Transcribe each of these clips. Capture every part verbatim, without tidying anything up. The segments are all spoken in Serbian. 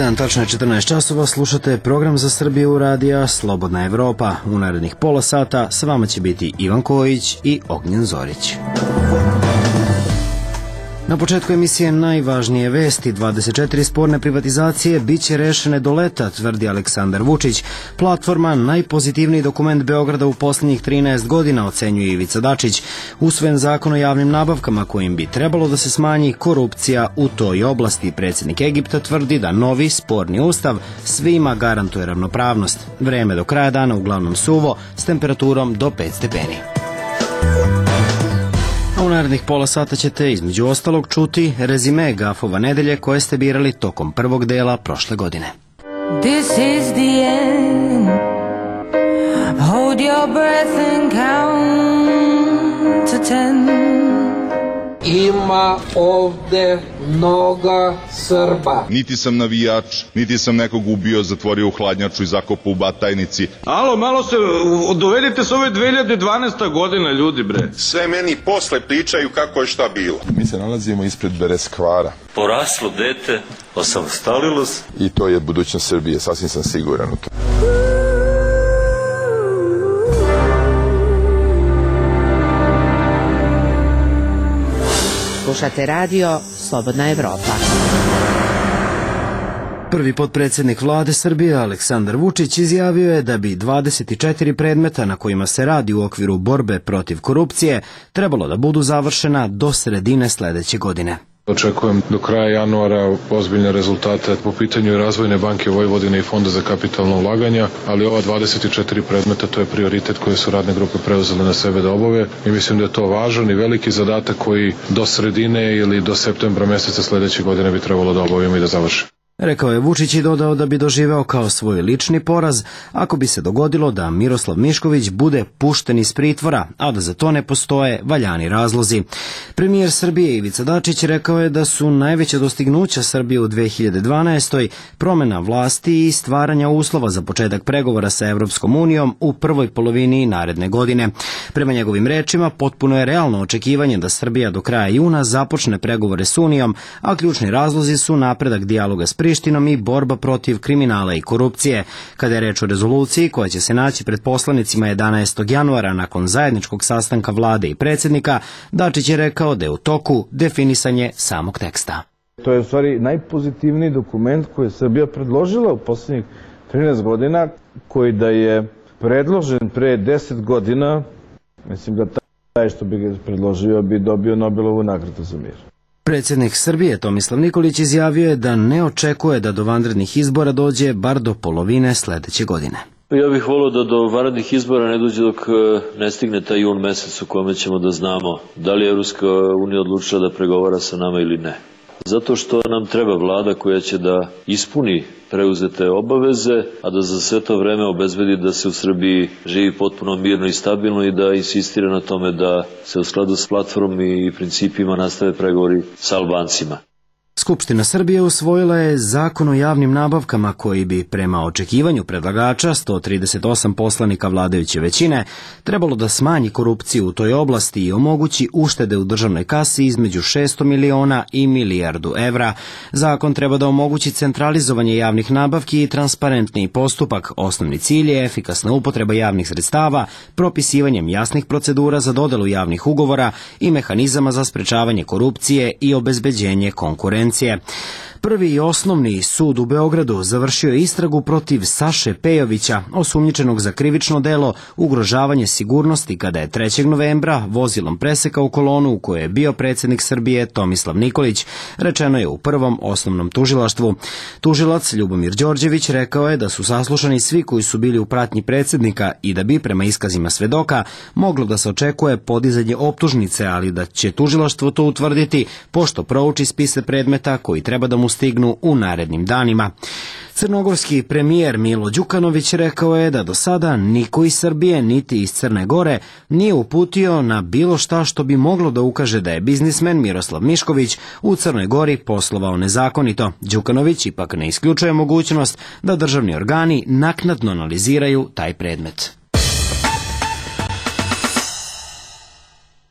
jedan, tačno je četrnaest časova, slušate program za Srbiju radija Slobodna Evropa. U narednih pola sata s vama će biti Ivan Kojić i Ognjen Zorić. Na početku emisije najvažnije vesti. dvadeset četiri sporne privatizacije biće rešene do leta, tvrdi Aleksandar Vučić. Platforma najpozitivniji dokument Beograda u posljednjih trinaest godina, ocenjuje Ivica Dačić. Usvojen zakon o javnim nabavkama kojim bi trebalo da se smanji korupcija u toj oblasti. Predsjednik Egipta tvrdi da novi sporni ustav svima garantuje ravnopravnost. Vreme do kraja dana uglavnom suvo s temperaturom do pet stepeni. A u narednih pola sata ćete između ostalog čuti rezime gafova nedelje koje ste birali tokom prvog dela prošle godine. This is the end. Hold your breath and count to ten. Ima ovde mnoga Srba. Niti sam navijač, niti sam nekog ubio, zatvorio u hladnjaču i zakopao u Batajnici. Alo, malo se, dovedite se ove dve hiljade dvanaeste. godina, ljudi, bre. Sve meni posle pričaju kako je šta bilo. Mi se nalazimo ispred Bereskvara. Poraslo dete, osamostalilo se. I to je budućnost Srbije, sasvim sam siguran u to. Slušate radio Slobodna Evropa. Prvi potpredsjednik vlade Srbije Aleksandar Vučić izjavio je da bi dvadeset četiri predmeta na kojima se radi u okviru borbe protiv korupcije trebalo da budu završena do sredine sledeće godine. Očekujem do kraja januara ozbiljne rezultate po pitanju Razvojne banke Vojvodine i Fonda za kapitalno ulaganja, ali ova dvadeset četiri predmeta to je prioritet koje su radne grupe preuzele na sebe da obave i mislim da je to važan i veliki zadatak koji do sredine ili do septembra meseca sledeće godine bi trebalo da obavimo i da završimo. Rekao je Vučić i dodao da bi doživeo kao svoj lični poraz ako bi se dogodilo da Miroslav Mišković bude pušten iz pritvora, a da za to ne postoje valjani razlozi. Premijer Srbije Ivica Dačić rekao je da su najveća dostignuća Srbije u dve hiljade dvanaestoj. promena vlasti i stvaranja uslova za početak pregovora sa Evropskom unijom u prvoj polovini naredne godine. Prema njegovim rečima, potpuno je realno očekivanje da Srbija do kraja juna započne pregovore s Unijom, a ključni razlozi su napredak dijaloga s Prištinom i borba protiv kriminala i korupcije. Kada je reč o rezoluciji koja će se naći pred poslanicima jedanaestog januara nakon zajedničkog sastanka vlade i predsjednika, Dačić je rekao da je u toku definisanje samog teksta. To je u stvari najpozitivniji dokument koji je Srbija predložila u posljednjih trinaest godina, koji da je predložen pre deset godina, mislim da taj što bi ga predložio bi dobio Nobelovu nagradu za mir. Predsjednik Srbije Tomislav Nikolić izjavio je da ne očekuje da do vanrednih izbora dođe bar do polovine sledeće godine. Ja bih volio da do vanrednih izbora ne dođe dok ne stigne taj jun mesec u kome ćemo da znamo da li je Evropska unija odlučila da pregovara sa nama ili ne. Zato što nam treba vlada koja će da ispuni preuzete obaveze, a da za sve to vreme obezbedi da se u Srbiji živi potpuno mirno i stabilno i da insistira na tome da se u skladu s platformom i principima nastave pregovori sa Albancima. Skupština Srbije usvojila je zakon o javnim nabavkama koji bi prema očekivanju predlagača sto trideset osam poslanika vladajuće većine trebalo da smanji korupciju u toj oblasti i omogući uštede u državnoj kasi između šesto miliona i milijardu evra. Zakon treba da omogući centralizovanje javnih nabavki i transparentniji postupak. Osnovni cilj je efikasna upotreba javnih sredstava, propisivanjem jasnih procedura za dodelu javnih ugovora i mehanizama za sprečavanje korupcije i obezbeđenje konkurencije. Prvi i osnovni sud u Beogradu završio je istragu protiv Saše Pejovića, osumnjičenog za krivično delo ugrožavanje sigurnosti kada je trećeg novembra vozilom presekao kolonu u kojoj je bio predsjednik Srbije Tomislav Nikolić, rečeno je u prvom osnovnom tužilaštvu. Tužilac Ljubomir Đorđević rekao je da su saslušani svi koji su bili u pratnji predsjednika i da bi prema iskazima svedoka moglo da se očekuje podizanje optužnice, ali da će tužilaštvo to utvrditi pošto prouči spise predmeta koji treba da mu stignu u narednim danima. Crnogorski premijer Milo Đukanović rekao je da do sada niko iz Srbije niti iz Crne Gore nije uputio na bilo šta što bi moglo da ukaže da je biznismen Miroslav Mišković u Crnoj Gori poslovao nezakonito. Đukanović ipak ne isključuje mogućnost da državni organi naknadno analiziraju taj predmet.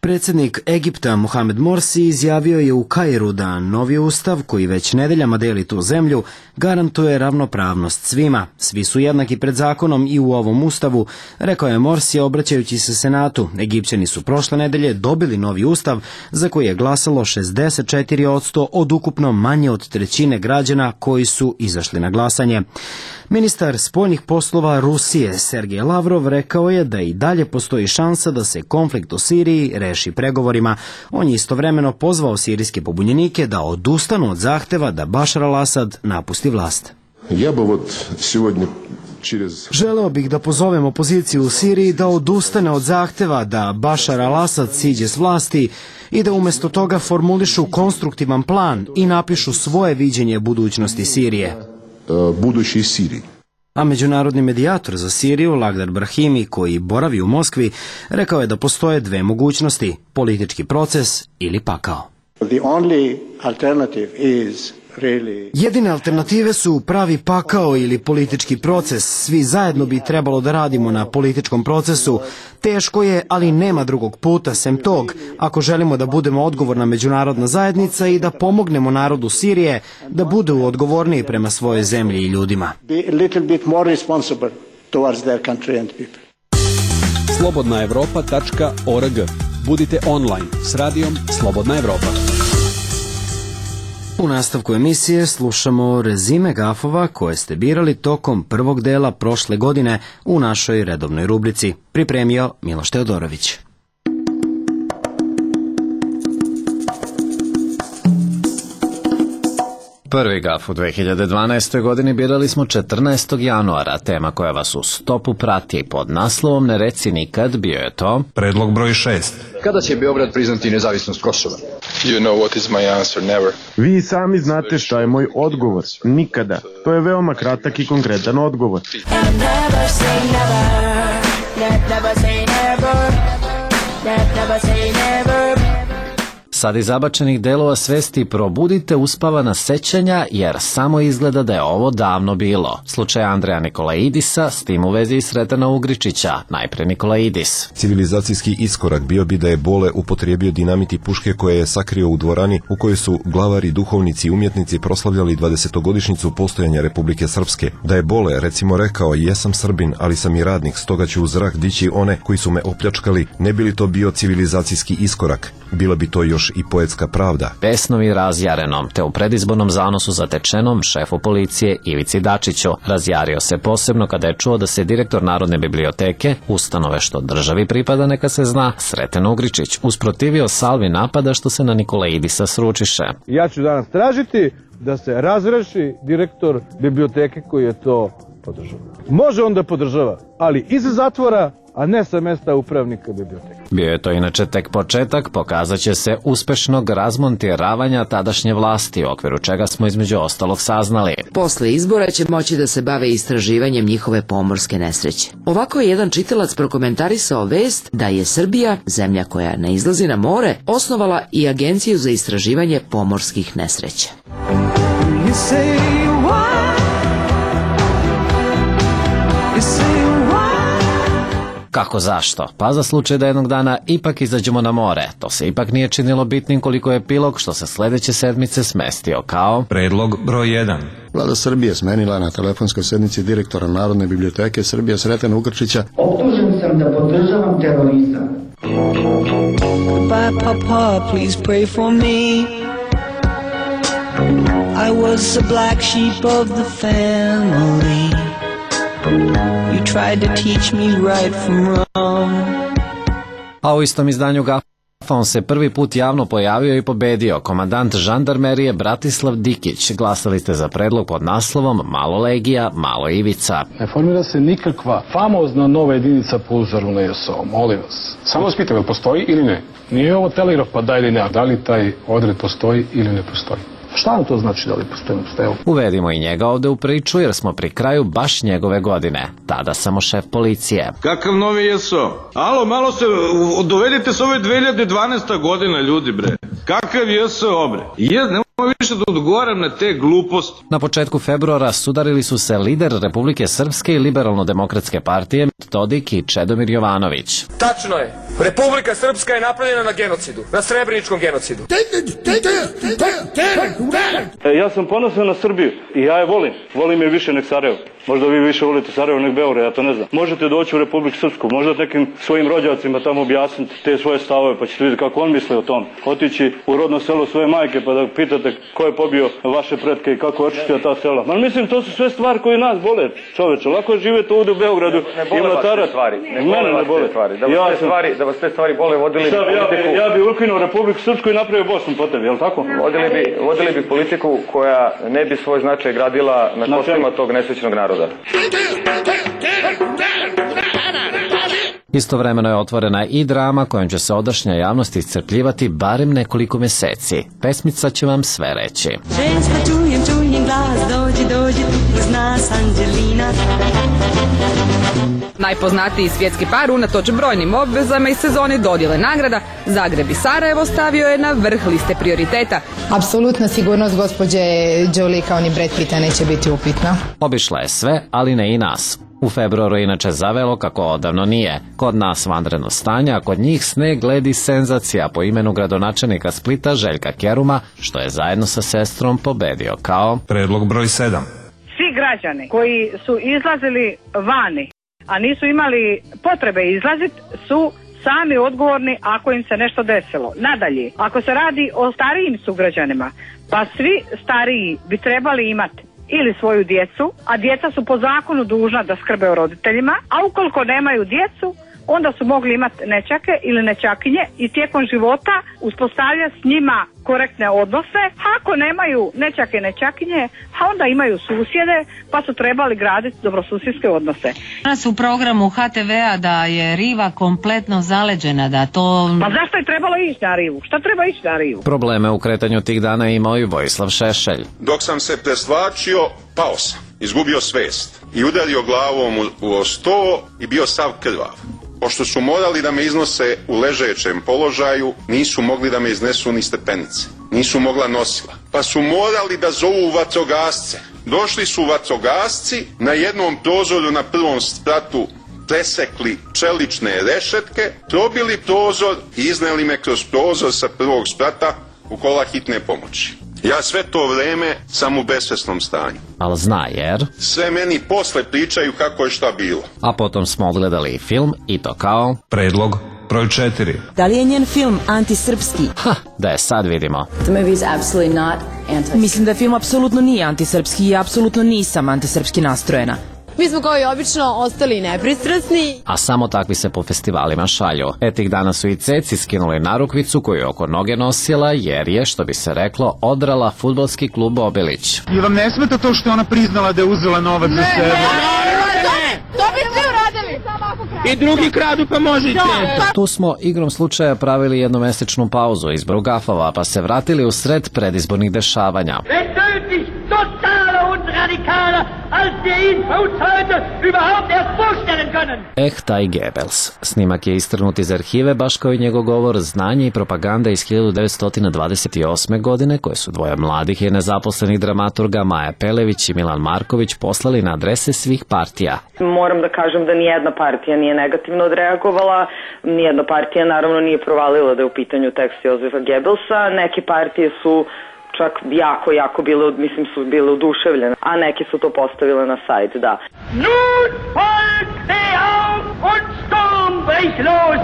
Predsjednik Egipta Mohamed Morsi izjavio je u Kairu da novi ustav, koji već nedeljama deli tu zemlju, garantuje ravnopravnost svima. Svi su jednaki pred zakonom i u ovom ustavu, rekao je Morsi obraćajući se Senatu. Egipćani su prošle nedelje dobili novi ustav za koji je glasalo šezdeset četiri posto od ukupno manje od trećine građana koji su izašli na glasanje. Ministar spoljnih poslova Rusije Sergej Lavrov rekao je da i dalje postoji šansa da se konflikt u Siriji reši pregovorima. On je istovremeno pozvao sirijske pobunjenike da odustanu od zahteva da Bašar al-Asad napusti vlast. Ja bi вот сегодня через... Želeo bih da pozovem opoziciju u Siriji da odustane od zahteva da Bašar al-Asad siđe s vlasti i da umjesto toga formulišu konstruktivan plan i napišu svoje viđenje budućnosti Sirije. Budući Siriji. A međunarodni medijator za Siriju, Lagdar Brahimi, koji boravi u Moskvi, rekao je da postoje dve mogućnosti, politički proces ili pakao. The only alternative is really... Jedine alternative su pravi pakao ili politički proces. Svi zajedno bi trebalo da radimo na političkom procesu. Teško je, ali nema drugog puta sem tog, ako želimo da budemo odgovorna međunarodna zajednica i da pomognemo narodu Sirije da budu odgovorniji prema svojoj zemlji i ljudima. Be a little bit more responsible towards their country and people. slobodna evropa tačka org. Budite online s radijom Slobodna Evropa. U nastavku emisije slušamo rezime gafova koje ste birali tokom prvog dela prošle godine u našoj redovnoj rubrici. Pripremio Miloš Teodorović. Prvi gaf u dve hiljade dvanaestoj. godini birali smo četrnaestog januara. Tema koja vas u stopu prati pod naslovom Ne reci nikad bio je to... Predlog broj šest. Kada će Beograd priznati nezavisnost Kosova? You know what is my answer, never. Vi sami znate šta je moj odgovor. Nikada. To je veoma kratak i konkretan odgovor. Never say never. Never say never. Never say never. Sad iz zabačenih delova svesti probudite uspavana sećanja, jer samo izgleda da je ovo davno bilo. Slučaj Andreja Nikolaidisa, s tim u vezi i Sretana Ugričića. Najpre Nikolaidis. Civilizacijski iskorak bio bi da je Bole upotrijebio dinamit i puške koje je sakrio u dvorani u kojoj su glavari, duhovnici i umjetnici proslavljali dvadesetogodišnjicu postojanja Republike Srpske. Da je Bole, recimo, rekao: jesam Srbin, ali sam i radnik, stoga ću u zrak dići one koji su me opljačkali, ne bi li to bio civilizacijski iskorak? Bila bi to još i poetska pravda. Pesnovi razjarenom, te u predizbornom zanosu zatečenom šefu policije Ivici Dačiću. Razjario se posebno kada je čuo da se direktor Narodne biblioteke, ustanove što državi pripada neka se zna, Sreten Ugričić, usprotivio salvi napada što se na Nikolaidisa sručiše. Ja ću danas tražiti da se razreši direktor biblioteke koji je to podržava. Može on da podržava, ali iz zatvora, a ne sa mesta upravnika biblioteke. Bio je to inače tek početak, pokazat će se uspešnog razmontiravanja tadašnje vlasti, u okviru čega smo između ostalog saznali. Posle izbora će moći da se bave istraživanjem njihove pomorske nesreće. Ovako je jedan čitalac prokomentarisao vest da je Srbija, zemlja koja ne izlazi na more, osnovala i Agenciju za istraživanje pomorskih nesreća. Kako zašto? Pa za slučaj da jednog dana ipak izađemo na more. To se ipak nije činilo bitnim koliko je epilog što se sledeće sedmice smestio kao... Predlog broj jedan. Vlada Srbije smenila na telefonskoj sednici direktora Narodne biblioteke Srbije Sretena Ugričića. Optužen sam da podržavam terorizam. Goodbye, Papa, please pray for me. I was a black sheep of the family. You tried to teach me right from wrong. A u istom izdanju Gafa on se prvi put javno pojavio i pobedio. Komandant žandarmerije Bratislav Dikić. Glasali ste za predlog pod naslovom Malo Legija, malo Ivica. Ne formira se nikakva famozna nova jedinica po uzoru na J S O, molim vas. Samo vas pitam, postoji ili ne? Nije ovo telegraf pa da ili ne, da li taj odred postoji ili ne postoji? Šta nam to znači da li postoji? Evo. Uvedimo i njega ovde u priču jer smo pri kraju baš njegove godine. Tada samo šef policije. Kakav novi J S O? Alo, malo se, dovedite se ove dve hiljade dvanaesta godina, ljudi, bre. Kakav J S O, bre? Je, nemoj više više da odgovaram na te gluposti. Na početku februara sudarili su se lider Republike Srpske i Liberalno-demokratske partije Dodik i Čedomir Jovanović. Tačno je. Republika Srpska je napravljena na genocidu, na srebreničkom genocidu. E, ja sam ponosan na Srbiju i ja je volim. Volim je više nek Sarajevo. Možda vi više volite Sarajevo nek Beograd, ja to ne znam. Možete doći u Republiku Srpsku, možda nekim svojim rođacima tamo objasniti te svoje stavove, pa ćete vidjeti kako on misle o tom. Otići u rodno selo svoje majke pa da pitate ko je pobio vaše pretke i kako je očistio ta sela. Ma mislim, to su sve stvari koje nas bole, čoveče. Lako je živjeti ovdje u Beogradu i mlatarat. Ne bole vas te stvari. Da vas te stvari, da vas te stvari bole, vodili bi politiku. Ja bi ukinuo Republiku Srpsku i napravio Bosnu po tebi, je li tako? Vodili bi, vodili bi politiku koja ne bi svoj značaj gradila na kostima tog nesrećnog naroda. Istovremeno je otvorena i drama kojom će se odašnja javnost iscrpljivati barem nekoliko meseci. Pesmica će vam sve reći. Ženska, čujem, čujem glas, dođi, dođi, tu uz nas Anđelina. Najpoznatiji svjetski par unatoč brojnim obvezama iz sezone dodjele nagrada Zagreb i Sarajevo stavio je na vrh liste prioriteta. Apsolutna sigurnost gospođe Jolie kao ni Brad Pitta neće biti upitna. Obišla je sve, ali ne i nas. U februaru inače zavelo kako odavno nije. Kod nas vanredno stanje, a kod njih sneg, led i senzacija po imenu gradonačelnika Splita Željka Keruma, što je zajedno sa sestrom pobedio kao predlog broj sedam. Svi građani koji su izlazili vani, a nisu imali potrebe izlaziti, su sami odgovorni ako im se nešto desilo. Nadalje, ako se radi o starijim sugrađanima, pa svi stariji bi trebali imati ili svoju djecu, a djeca su po zakonu dužna da skrbe o roditeljima, a ukoliko nemaju djecu, onda su mogli imati nećake ili nećakinje i tijekom života uspostavljati s njima korektne odnose. A ako nemaju nećake i nećakinje, a onda imaju susjede, pa su trebali graditi dobrosusjedske odnose. Danas u programu ha te vea da je riva kompletno zaleđena, da to... Pa zašto je trebalo ići na rivu? Šta treba ići na rivu? Probleme u kretanju tih dana je imao i Vojislav Šešelj. Dok sam se preslačio, pao sam, izgubio svest i udario glavom u, u sto i bio sav krvav. Pošto su morali da me iznose u ležećem položaju, nisu mogli da me iznesu ni stepenice. Nisu mogla nosila. Pa su morali da zovu vatrogasce. Došli su vatrogasci, na jednom prozoru na prvom spratu presekli čelične rešetke, probili prozor i izneli me kroz prozor sa prvog sprata u kola hitne pomoći. Ja sve to vreme sam u besvesnom stanju. Al zna jer... Sve meni posle pričaju kako je šta bilo. A potom smo odgledali film i to kao... predlog broj četiri. Da li je njen film antisrpski? Ha, da je sad vidimo. The movie is absolutely not anti. Mislim da film apsolutno nije antisrpski i apsolutno nisam antisrpski nastrojena. Mi smo kao i obično ostali nepristrasni. A samo takvi se po festivalima šalju. Etih dana su i Ceci skinuli narukvicu koju je oko noge nosila jer je, što bi se reklo, odrala fudbalski klub Obilić. I vam ne smeta to što je ona priznala da je uzela novac za sebe? Ne, to bi svi uradili. I drugi kradu pa možete. Tu smo igrom slučaja pravili jednomesečnu pauzu izboru gafova pa se vratili u sred predizbornih dešavanja. Eh, taj Goebbels. Snimak je istrnut iz arhive, baš kao i njegov govor Znanje i propaganda iz hiljadu devetsto dvadeset osme. godine, koje su dvoje mladih i nezaposlenih dramaturga Maja Pelević i Milan Marković poslali na adrese svih partija. Moram da kažem da nijedna partija nije negativno odreagovala, nijedna partija naravno nije provalila da je u pitanju tekst Jozefa Goebbelsa, neke partije su čak jako, jako bile, mislim su bile oduševljene, a neke su to postavile na sajt, da. Nun folgt steh auf und Sturm bricht los!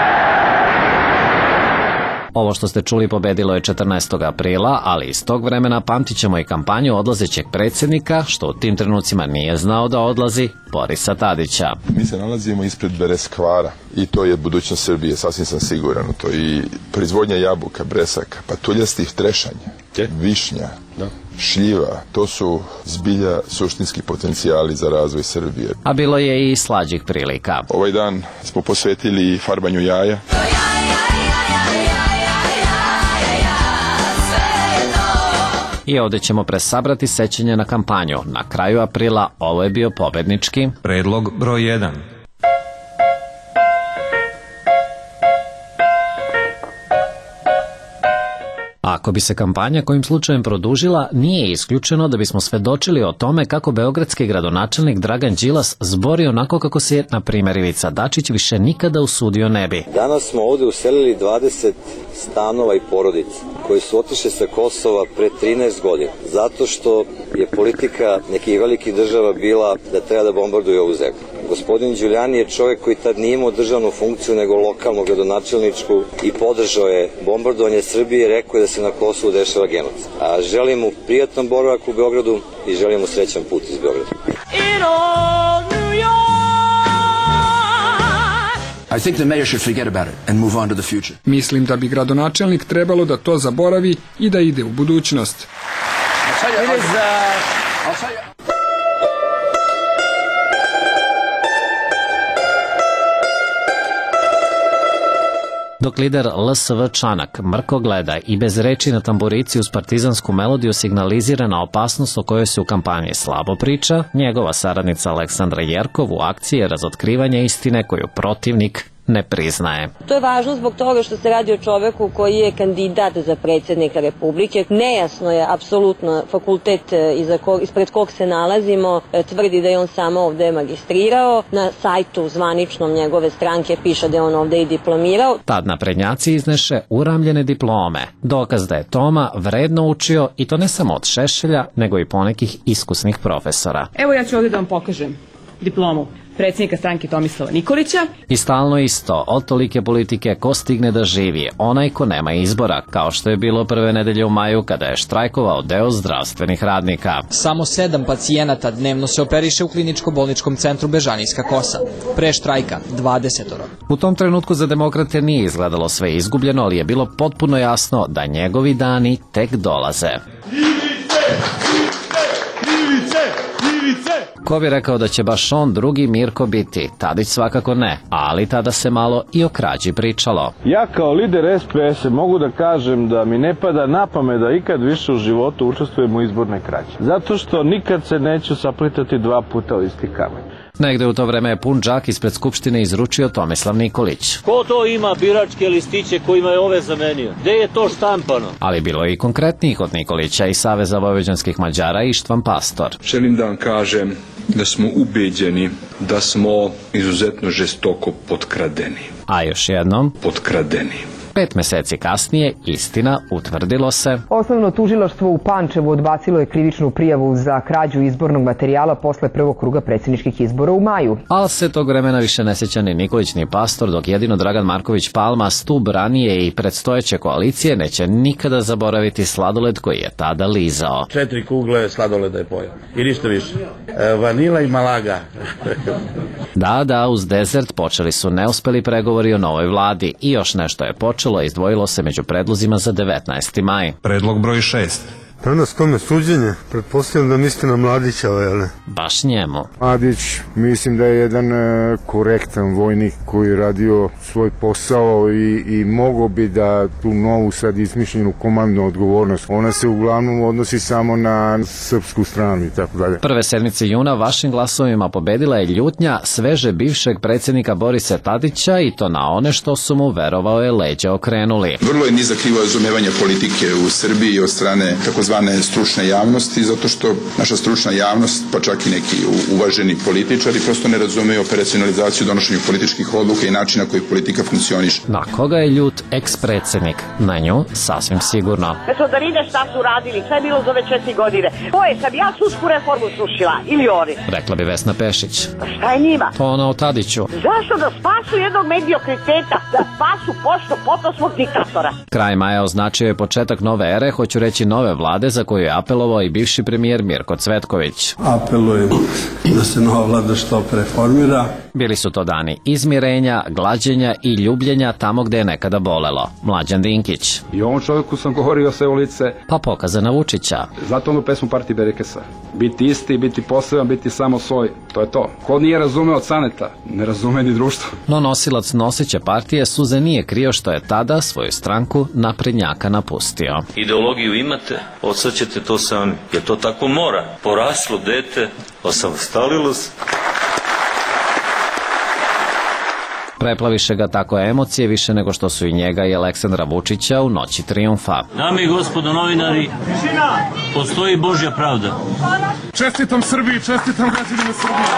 Ovo što ste čuli pobedilo je četrnaestog aprila, ali iz tog vremena pamtit ćemo i kampanju odlazećeg predsjednika, što u tim trenucima nije znao da odlazi, Borisa Tadića. Mi se nalazimo ispred Bereskvara i to je budućnost Srbije, sasvim sam siguran u to. I proizvodnja jabuka, bresaka, patuljastih trešanja, višnja, šljiva, to su zbilja suštinski potencijali za razvoj Srbije. A bilo je i slađih prilika. Ovaj dan smo posvetili farbanju jaja. I ovdje ćemo presabrati sećanje na kampanju. Na kraju aprila ovo je bio pobednički predlog broj jedan. Ako Ako bi se kampanja kojim slučajem produžila, nije isključeno da bismo svedočili o tome kako beogradski gradonačelnik Dragan Đilas zbori onako kako se, na primjer, Ivica Dačić više nikada usudio ne bi. Danas smo ovde uselili dvadeset stanova i porodica koji su otišli sa Kosova pre trinaest godina, zato što je politika nekih velikih država bila da treba da bombarduju ovu zemlju. Gospodin Đulijani je čovjek koji tad nije imao državnu funkciju nego lokalnu gradonačelničku i podržao je bombardovanje Srbije i rekao je da se na Kosovu dešava genocid. A želim mu prijatan boravak u Beogradu i želim mu srećan put iz Beograda. I think the mayor should forget about it and move on to the future. Mislim da bi gradonačelnik trebalo da to zaboravi i da ide u budućnost. Dok lider L S V Čanak mrko gleda i bez reči na tamburici uz partizansku melodiju signalizira na opasnost o kojoj se u kampanji slabo priča, njegova saradnica Aleksandra Jerkov u akciji je razotkrivanje istine koju protivnik ne priznaje. To je važno zbog toga što se radi o čoveku koji je kandidat za predsjednika Republike. Nejasno je apsolutno fakultet ispred kog se nalazimo, tvrdi da je on samo ovde magistrirao. Na sajtu zvaničnom njegove stranke piše da je on ovde i diplomirao. Tad naprednjaci izneše uramljene diplome. Dokaz da je Toma vredno učio i to ne samo od Šešelja, nego i ponekih iskusnih profesora. Evo ja ću ovdje da vam pokažem diplomu predsjednika stranke Tomislava Nikolića. I stalno isto, od tolike politike ko stigne da živi, onaj ko nema izbora, kao što je bilo prve nedelje u maju kada je štrajkovao deo zdravstvenih radnika. Samo sedam pacijenata dnevno se operiše u kliničko-bolničkom centru Bežanijska Kosa. Pre štrajka dvadesetoro. U tom trenutku za demokrate nije izgledalo sve izgubljeno, ali je bilo potpuno jasno da njegovi dani tek dolaze. Ko bi rekao da će baš on drugi Mirko biti? Tadić svakako ne, ali tada se malo i o krađi pričalo. Ja kao lider S P S mogu da kažem da mi ne pada na pamet da ikad više u životu učestvujem u izbornoj krađi. Zato što nikad se neću saplitati dva puta u isti kamen. Negde u to vreme je pun džak ispred Skupštine izručio Tomislav Nikolić. Ko to ima biračke listiće kojima je ove zamenio? Gde je to štampano? Ali bilo je i konkretnijih od Nikolića i Saveza vojvođanskih Mađara i Ištvan Pastor. Želim da vam kažem da smo ubeđeni da smo izuzetno žestoko potkradeni. A još jednom? Potkradeni. Pet meseci kasnije, istina, utvrdilo se. Osnovno tužilaštvo u Pančevu odbacilo je krivičnu prijavu za krađu izbornog materijala posle prvog kruga predsjedničkih izbora u maju. Ali se tog vremena više ne sjeća ni Nikolić ni Pastor, dok jedino Dragan Marković Palma, stub ranije i predstojeće koalicije, neće nikada zaboraviti sladoled koji je tada lizao. Četiri kugle sladoleda je pojao. I ništa više. E, vanila i malaga. Da, da, uz desert počeli su neuspeli pregovori o novoj vladi i još nešto je počelo. Izdvojilo se među predlozima za devetnaesti maj. Predlog broj šest. Danas kome suđenje? Pretpostavljam da mislite na Mladića, ali ne? Baš njemu. Mladić, mislim da je jedan e, korektan vojnik koji je radio svoj posao i, i mogo bi da tu novu sad izmišljenu komandnu odgovornost. Ona se uglavnom odnosi samo na srpsku stranu i tako dalje. Prve sedmice juna vašim glasovima pobedila je ljutnja sveže bivšeg predsjednika Borisa Tadića i to na one što su mu, verovao je, leđa okrenuli. Vrlo je nizak nivo razumevanja politike u Srbiji od strane tako zvane stručne javnosti, zato što naša stručna javnost, pa čak i neki uvaženi političari, prosto ne razumeju operacionalizaciju donošenja političkih odluka i načina koji politika funkcioniše. Na koga je ljut eks-predsjednik? Na nju sasvim sigurno. Mesto da vide šta su radili, šta je bilo za ove četiri godine. Ko je, sam ja sudsku reformu srušila ili oni? Rekla bi Vesna Pešić. Šta je njima? To ona o Tadiću. Zašto da spasu jednog mediokriteta, da spasu pošto poto svog diktatora? Kraj maja označio je početak nove ere, hoću reći nove vlade, za koju je apelovao i bivši premijer Mirko Cvetković. Apelujem da se nova vlada što preformira. Bili su to dani izmirenja, glađenja i ljubljenja tamo gde je nekada bolelo. Mlađan Dinkić. I ovom čovjeku sam govorio sve u lice. Pa pokazana Vučića. Zato onu pesmu Partij Berekesa. Biti isti, biti poseban, biti samo svoj. To je to. Ko nije razumeo Caneta, ne razume ni društvo. No nosilac noseće partije Suze nije krio što je tada svoju stranku naprednjaka napustio. Ideologiju imate, odsad to sami, jer to tako mora. Poraslo dete, osamostalilo se. Preplaviše ga tako emocije više nego što su i njega i Aleksandra Vučića u noći trijumfa. Dame i gospodo novinari, postoji Božja pravda. Čestitam Srbiji, čestitam građanima Srbije.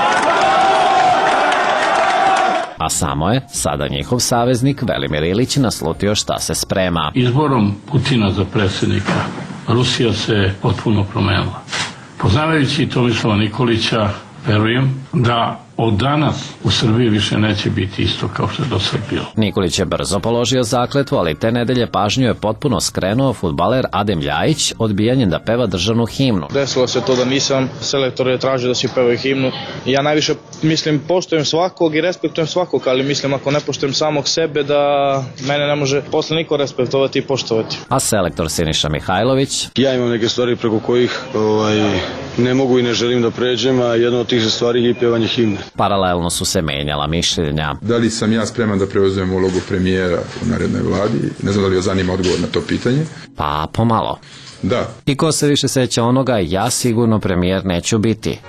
A samo je sada njihov saveznik Velimir Ilić naslutio šta se sprema. Izborom Putina za predsjednika Rusija se potpuno promenila. Poznavajući Tomislava Nikolića, verujem da od danas u Srbiji više neće biti isto kao što je do sad bilo. Nikolić je brzo položio zakletvu, ali te nedelje pažnju je potpuno skrenuo fudbaler Adem Ljajić odbijanjem da peva državnu himnu. Desilo se to da nisam, selektor je tražio da svi pevaju himnu. Ja najviše, mislim, poštujem svakog i respektujem svakog, ali mislim ako ne poštujem samog sebe da mene ne može posle niko respektovati i poštovati. A selektor Siniša Mihajlović? Ja imam neke stvari preko kojih ovaj, ne mogu i ne želim da pređem, a jedna od tih stvari je i pevanje himne. Paralelno su se menjala mišljenja. Da li sam ja spreman da preuzmem ulogu premijera u narednoj vladi? Ne znam da li vas zanima odgovor na to pitanje. Pa, pomalo. Da. I ko se više seća onoga, ja sigurno premijer neću biti.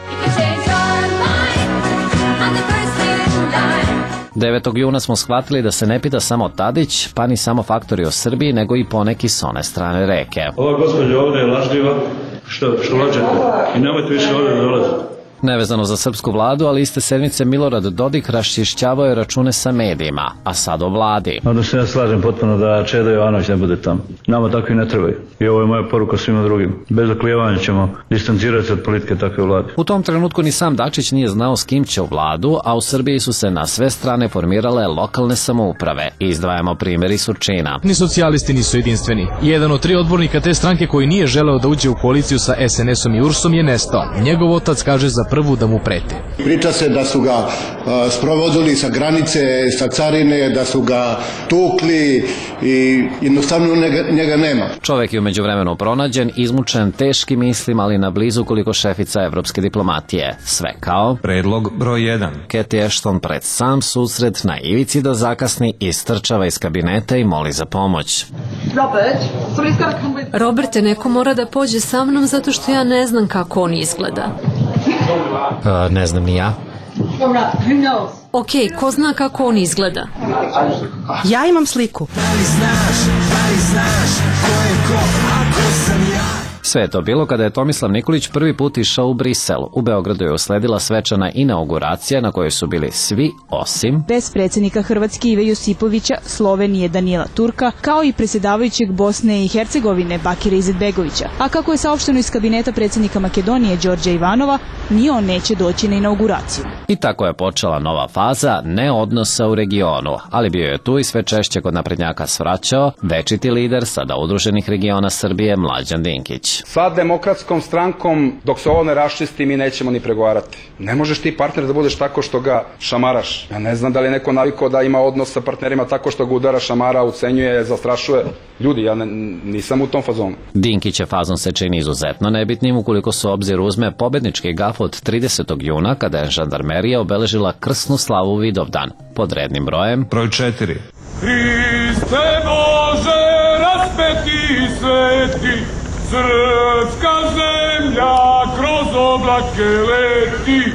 devetog juna smo shvatili da se ne pita samo Tadić, pa ni samo faktori o Srbiji, nego i poneki s one strane reke. Ova gospođa ovdje je lažljiva, što, što lađete, i nemojte više ovdje da dolazite. Nevezano za srpsku vladu, ali iste sedmice Milorad Dodik raščišćavao je račune sa medijima, a sad o vladi. Onda se ja slažem potpuno da Čeda Jovanović ne bude tamo. Nama takvi ne trebaju. I ovo je moja poruka svima drugim. Bez oklijevanja ćemo distancirati se od politike takve vlade. U tom trenutku ni sam Dačić nije znao s kim će u vladu, a u Srbiji su se na sve strane formirale lokalne samouprave. Izdvajamo primjer iz Surčina. Ni socijalisti nisu jedinstveni. Jedan od tri odbornika te stranke koji nije želeo da uđe u koaliciju sa es en esom i URS-om je nestao. Njegov otac kaže za prvu da mu prete. Priča se da su ga uh, sprovodili sa granice, sa carine, da su ga tukli i jednostavno njega, njega nema. Čovek je umeđu vremenu pronađen, izmučen teškim mislima, ali na blizu koliko šefica evropske diplomatije. Sve kao predlog broj jedan. Cathy Ashton pred sam susret na ivici da zakasni istrčava iz kabineta i moli za pomoć. Robert, Roberte, neko mora da pođe sa mnom zato što ja ne znam kako on izgleda. Uh, ne znam ni ja. Ok, ko zna kako on izgleda? Ja imam sliku. Sve je to bilo kada je Tomislav Nikolić prvi put išao u Brisel. U Beogradu je usledila svečana inauguracija na kojoj su bili svi osim bez predsjednika Hrvatske Ive Josipovića, Slovenije Danijela Turka, kao i predsjedavajućeg Bosne i Hercegovine Bakira Izetbegovića. A kako je saopšteno iz kabineta predsjednika Makedonije Đorđa Ivanova, ni on neće doći na inauguraciju. I tako je počela nova faza neodnosa u regionu, ali bio je tu i sve češće kod naprednjaka svraćao večiti lider sada udruženih regiona Srbije Mlađan Dinkić. Sa demokratskom strankom, dok se ovo ne raščisti, mi nećemo ni pregovarati. Ne možeš ti partner da budeš tako što ga šamaraš. Ja ne znam da li je neko navikao da ima odnos sa partnerima tako što ga udara, šamara, ucenjuje, zastrašuje. Ljudi, ja ne, nisam u tom fazonu. Dinkić je fazon se čini izuzetno nebitnim ukoliko se u obzir uzme pobednički gaf od tridesetog juna kada je žandarmerija obeležila krsnu slavu Vidovdan pod rednim brojem broj četiri. Hriste Bože, raspeti sveti, srpska zemlja kroz oblake leti.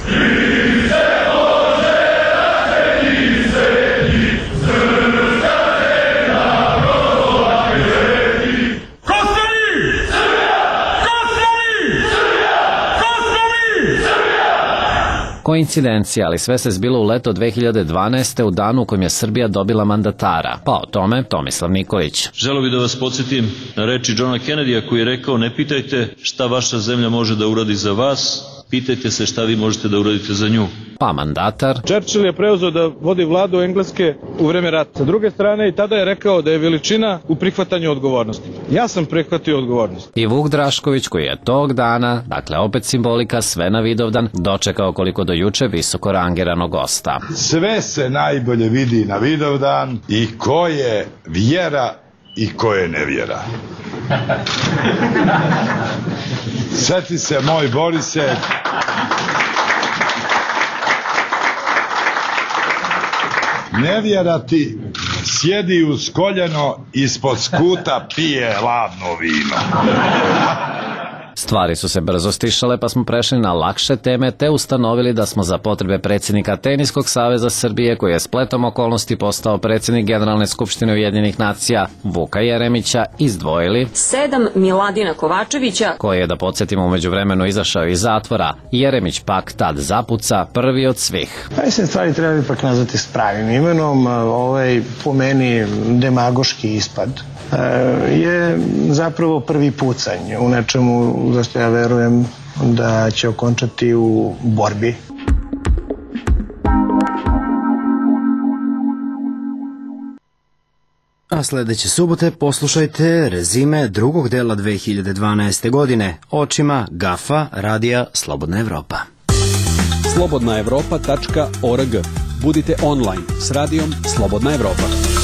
Hriste Bože, raspeti sveti, srpska zemlja kroz oblake leti. Ko ste vi? Srbija! Ko ste vi? Srbija! Ko ste vi? Srbija! Koincidencija, ali sve se zbilo u leto dve hiljade dvanaeste. u danu u kojem je Srbija dobila mandatara. Pa o tome Tomislav Nikolić. Želeo bih da vas podsjetim na reči Johna Kennedya koji je rekao: ne pitajte šta vaša zemlja može da uradi za vas, pitajte se šta vi možete da uradite za nju. Pa mandatar Churchill je preuzeo da vodi vladu Engleske u vreme rata. Sa druge strane i tada je rekao da je veličina u prihvatanju odgovornosti. Ja sam prihvatio odgovornost. I Vuk Drašković koji je tog dana, dakle opet simbolika, sve na Vidovdan, dočekao koliko do juče visoko rangiranog gosta. Sve se najbolje vidi na Vidovdan i ko je vjera i ko je nevjera. Sjeti se moj Borise, nevjera ti sjedi uz koljeno, ispod skuta pije ladno vino. Stvari su se brzo stišale pa smo prešli na lakše teme te ustanovili da smo za potrebe predsjednika Teniskog saveza Srbije, koji je spletom okolnosti postao predsjednik Generalne skupštine Ujedinjenih nacija Vuka Jeremića, izdvojili sedam Miladina Kovačevića, koji je, da podsjetimo, umeđu vremenu izašao iz zatvora. Jeremić pak tad zapuca prvi od svih. Taj se stvari treba ipak nazvati s pravim imenom. Ovaj po meni demagoški ispad je zapravo prvi pucanj u nečemu za što ja verujem da će okončati u borbi. A sljedeće subote poslušajte rezime drugog dela dve hiljade dvanaeste. godine očima Gafa radija Slobodna Evropa. slobodna evropa tačka org. Budite online s radijom Slobodna Evropa.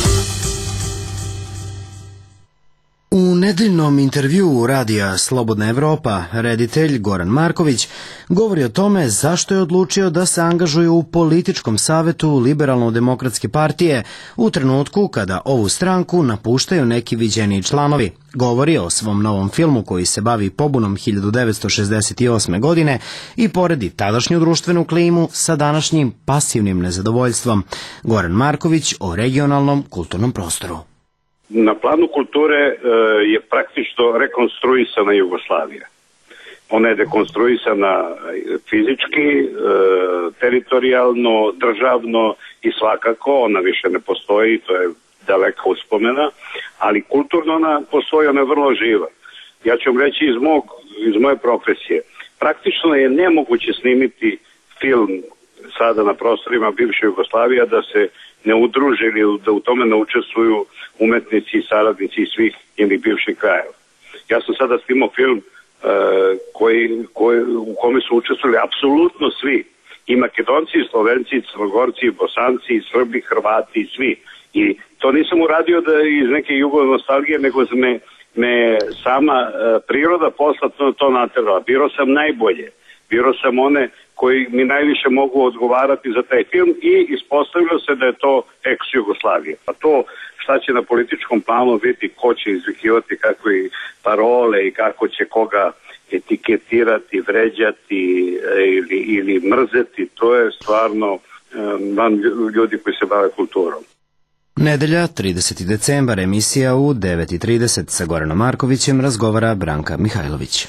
U nedeljnom intervjuu radija Slobodna Evropa reditelj Goran Marković govori o tome zašto je odlučio da se angažuje u političkom savetu Liberalno-demokratske partije u trenutku kada ovu stranku napuštaju neki viđeniji članovi. Govori o svom novom filmu koji se bavi pobunom hiljadu devetsto šezdeset osme. godine i poredi tadašnju društvenu klimu sa današnjim pasivnim nezadovoljstvom. Goran Marković o regionalnom kulturnom prostoru. Na planu kulture e, je praktično rekonstruisana Jugoslavija. Ona je dekonstruisana fizički, e, teritorijalno, državno i svakako ona više ne postoji, to je daleka uspomena, ali kulturno ona postoji, ona je vrlo živa. Ja ću vam reći iz, mog, iz moje profesije. Praktično je nemoguće snimiti film sada na prostorima bivše Jugoslavije da se ne udruže ili da u tome ne učestvuju umetnici i saradnici iz svih njenih bivših krajeva. Ja sam sada snimao film uh, koji, koji, u kome su učestvovali apsolutno svi. I Makedonci, i Slovenci, i Crnogorci, i Bosanci, i Srbi, Hrvati, i svi. I to nisam uradio da iz neke jugonostalgije, nego me, me sama uh, priroda posla to, to naterala. Birao sam najbolje. Birao sam one koji mi najviše mogu odgovarati za taj film i ispostavilo se da je to ex-Jugoslavija. A to šta će na političkom planu biti, ko će izvikivati kakve parole i kako će koga etiketirati, vređati ili, ili mrzeti, to je stvarno van ljudi koji se bave kulturom. Nedelja, trideseti decembar, emisija u devet i trideset sa Goranom Markovićem razgovara Branka Mihajlović.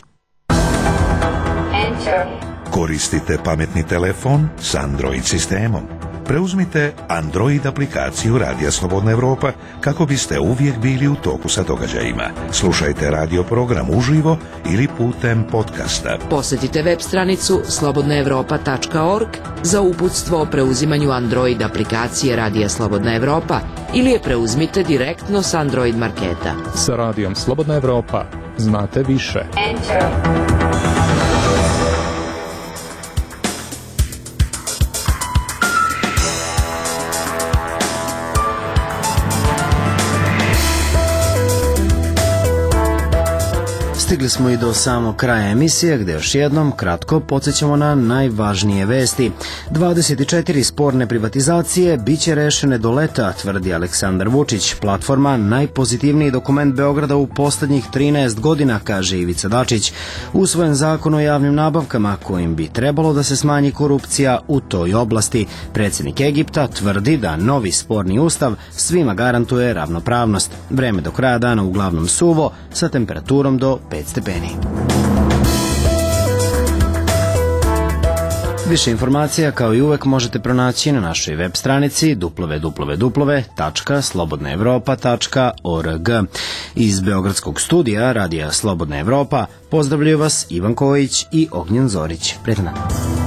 Koristite pametni telefon s Android sistemom. Preuzmite Android aplikaciju Radija Slobodna Evropa kako biste uvijek bili u toku sa događajima. Slušajte radio program uživo ili putem podcasta. Posjetite web stranicu slobodna evropa tačka org za uputstvo o preuzimanju Android aplikacije Radija Slobodna Evropa ili je preuzmite direktno s Android marketa. Sa Radijom Slobodna Evropa znate više. Enter. Stigli smo i do samog kraja emisije gdje još jednom kratko podsjećamo na najvažnije vesti. dvadeset četiri sporne privatizacije bit će rešene do leta, tvrdi Aleksandar Vučić. Platforma najpozitivniji dokument Beograda u posljednjih trinaest godina, kaže Ivica Dačić. Usvojen zakon o javnim nabavkama kojim bi trebalo da se smanji korupcija u toj oblasti. Predsjednik Egipta tvrdi da novi sporni ustav svima garantuje ravnopravnost. Vreme do kraja dana uglavnom suvo sa temperaturom do pet stepeni. Više informacija kao i uvek možete pronaći na našoj web stranici w w w tačka slobodna evropa tačka org. Iz Beogradskog studija Radija Slobodna Evropa pozdravljaju vas Ivan Kojić i Ognjen Zorić. Prijatno.